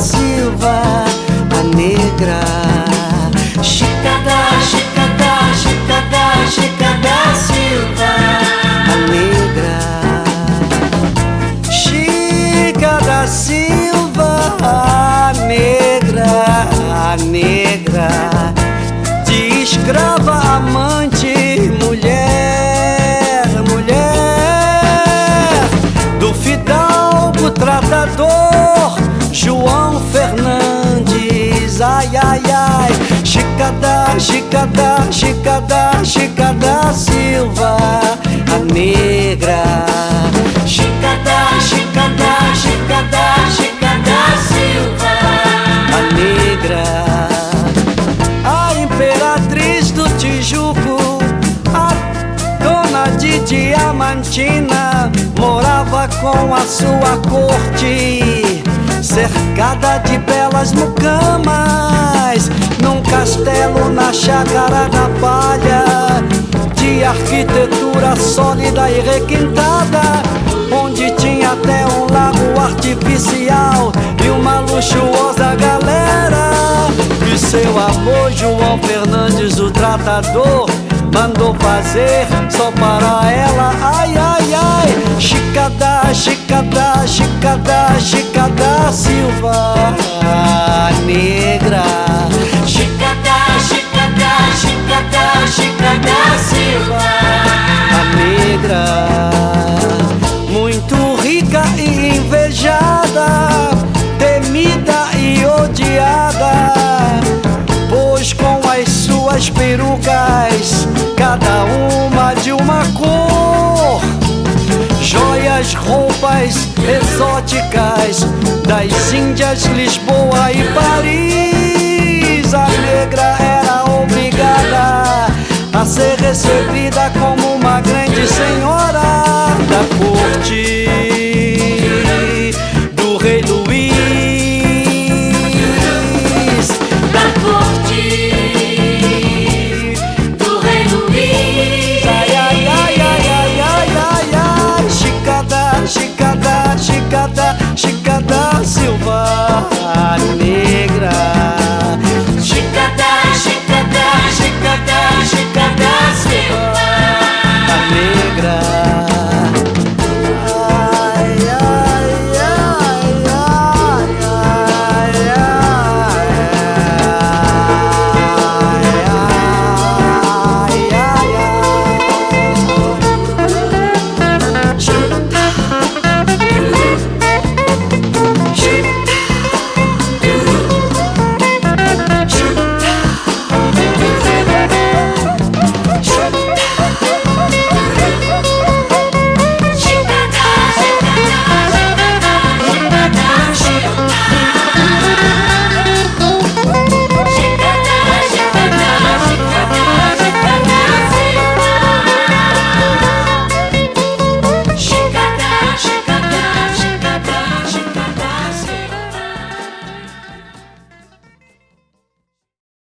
Silva, a negra. Chica da Silva, a negra. Chica da Silva, a negra, a negra. De escrava, amante, mulher, mulher. Do fidalgo, tratador, João Fernandes, ai, ai, ai. Chica da Silva, a negra. Chica da Silva, a negra. A imperatriz do Tijuco, a dona de Diamantina, morava com a sua corte, cercada de belas mucamas, num castelo na chácara da Palha, de arquitetura sólida e requintada, onde tinha até um lago artificial e uma luxuosa galera. E seu amor, João Fernandes, o tratador, mandou fazer só para ela, ai, ai, ai. Chica da Silva, a negra. Chica da Silva, a negra. Muito rica e invejada, temida e odiada, pois com as suas perucas, cada uma de uma cor, joias, roupas exóticas das Índias, Lisboa e Paris, a negra era obrigada a ser recebida como uma grande senhora da corte do rei Luís, da corte do rei Luís. Ai, ai, ai, ai, ai, ai, ai, ai. Chica da Silva,